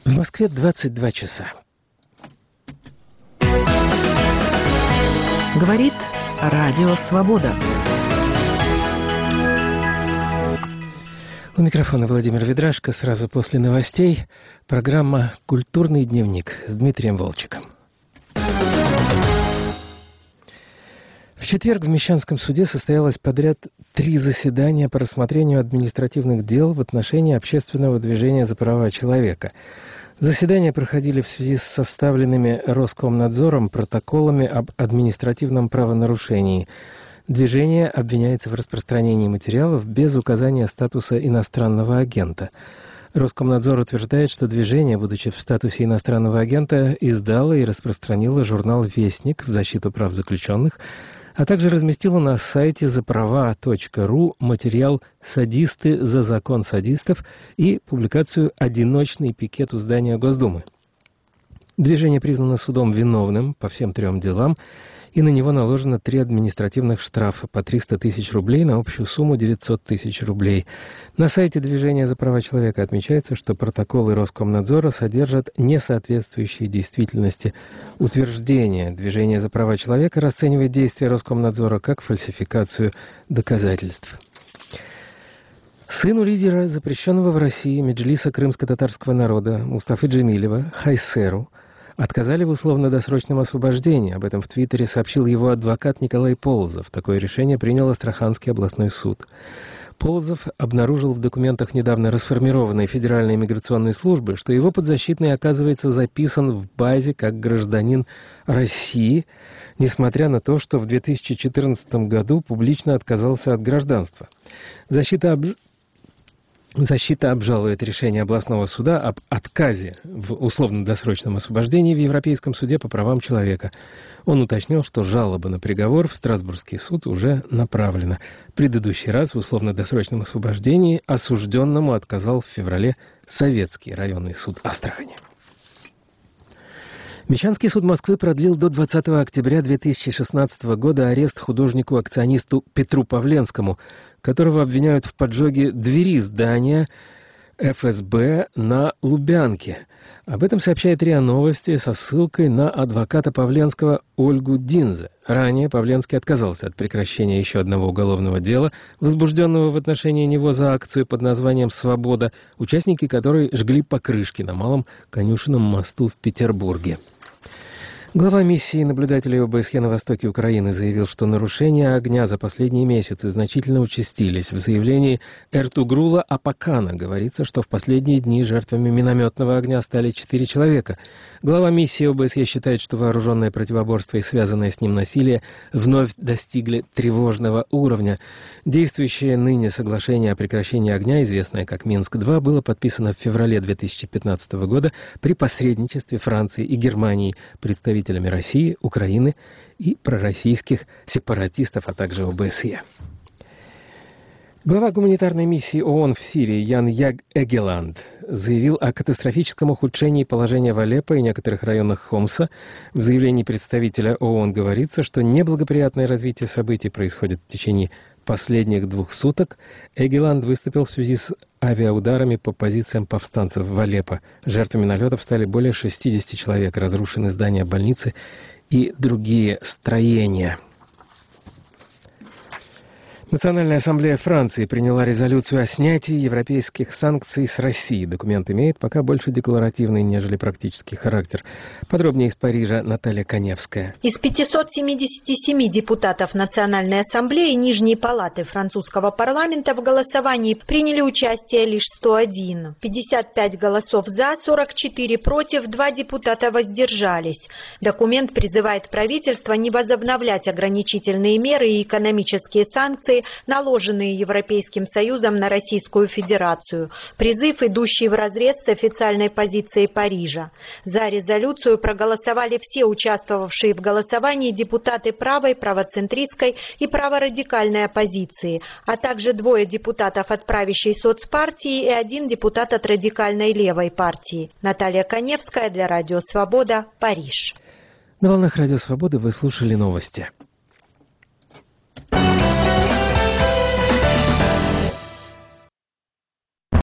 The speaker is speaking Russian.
В Москве 22 часа. Говорит Радио Свобода. У микрофона Владимир Ведрашко. Сразу после новостей программа «Культурный дневник» с Дмитрием Волчиком. В четверг в Мещанском суде состоялось подряд 3 заседания по рассмотрению административных дел в отношении общественного движения за права человека. Заседания проходили в связи с составленными Роскомнадзором протоколами об административном правонарушении. Движение обвиняется в распространении материалов без указания статуса иностранного агента. Роскомнадзор утверждает, что движение, будучи в статусе иностранного агента, издало и распространило журнал «Вестник» в защиту прав заключенных, а также разместила на сайте заправа.ру материал «Садисты за закон садистов» и публикацию «Одиночный пикет у здания Госдумы». Движение признано судом виновным по всем 3 делам, и на него наложено 3 административных штрафа по 300 тысяч рублей на общую сумму 900 тысяч рублей. На сайте Движения за права человека отмечается, что протоколы Роскомнадзора содержат несоответствующие действительности утверждения. Движение за права человека расценивает действия Роскомнадзора как фальсификацию доказательств. Сыну лидера запрещенного в России Меджлиса крымско-татарского народа Мустафы Джемилева, Хайсеру, отказали в условно-досрочном освобождении. Об этом в Твиттере сообщил его адвокат Николай Полозов. Такое решение принял Астраханский областной суд. Полозов обнаружил в документах недавно расформированной Федеральной миграционной службы, что его подзащитный, оказывается, записан в базе как гражданин России, несмотря на то, что в 2014 году публично отказался от гражданства. Защита обжалует решение областного суда об отказе в условно-досрочном освобождении в Европейском суде по правам человека. Он уточнил, что жалоба на приговор в Страсбургский суд уже направлена. Предыдущий раз в условно-досрочном освобождении осужденному отказал в феврале Советский районный суд Астрахани. Мещанский суд Москвы продлил до 20 октября 2016 года арест художнику-акционисту Петру Павленскому, которого обвиняют в поджоге двери здания ФСБ на Лубянке. Об этом сообщает РИА Новости со ссылкой на адвоката Павленского Ольгу Динзе. Ранее Павленский отказался от прекращения еще одного уголовного дела, возбужденного в отношении него за акцию под названием «Свобода», участники которой жгли покрышки на Малом Конюшенном мосту в Петербурге. Глава миссии наблюдателей ОБСЕ на востоке Украины заявил, что нарушения огня за последние месяцы значительно участились. В заявлении Эртугрула Апакана говорится, что в последние дни жертвами минометного огня стали 4 человека. Глава миссии ОБСЕ считает, что вооруженное противоборство и связанное с ним насилие вновь достигли тревожного уровня. Действующее ныне соглашение о прекращении огня, известное как Минск-2, было подписано в феврале 2015 года при посредничестве Франции и Германии, представителями России, Украины и пророссийских сепаратистов, а также ОБСЕ. Глава гуманитарной миссии ООН в Сирии Ян Эгеланд заявил о катастрофическом ухудшении положения в Алеппо и некоторых районах Хомса. В заявлении представителя ООН говорится, что неблагоприятное развитие событий происходит в течение последних 2 суток. Эгеланд выступил в связи с авиаударами по позициям повстанцев в Алеппо. Жертвами налетов стали более 60 человек, разрушены здания больницы и другие строения. Национальная ассамблея Франции приняла резолюцию о снятии европейских санкций с России. Документ имеет пока больше декларативный, нежели практический характер. Подробнее из Парижа Наталья Коневская. Из 577 депутатов Национальной ассамблеи Нижней палаты французского парламента в голосовании приняли участие лишь 101. 55 голосов за, 44 против, 2 депутата воздержались. Документ призывает правительство не возобновлять ограничительные меры и экономические санкции, наложенные Европейским Союзом на Российскую Федерацию. Призыв, идущий вразрез с официальной позицией Парижа. За резолюцию проголосовали все участвовавшие в голосовании депутаты правой, правоцентристской и праворадикальной оппозиции, а также 2 депутатов от правящей соцпартии и 1 депутат от радикальной левой партии. Наталья Коневская для Радио Свобода, Париж. На волнах Радио Свободы вы слушали новости.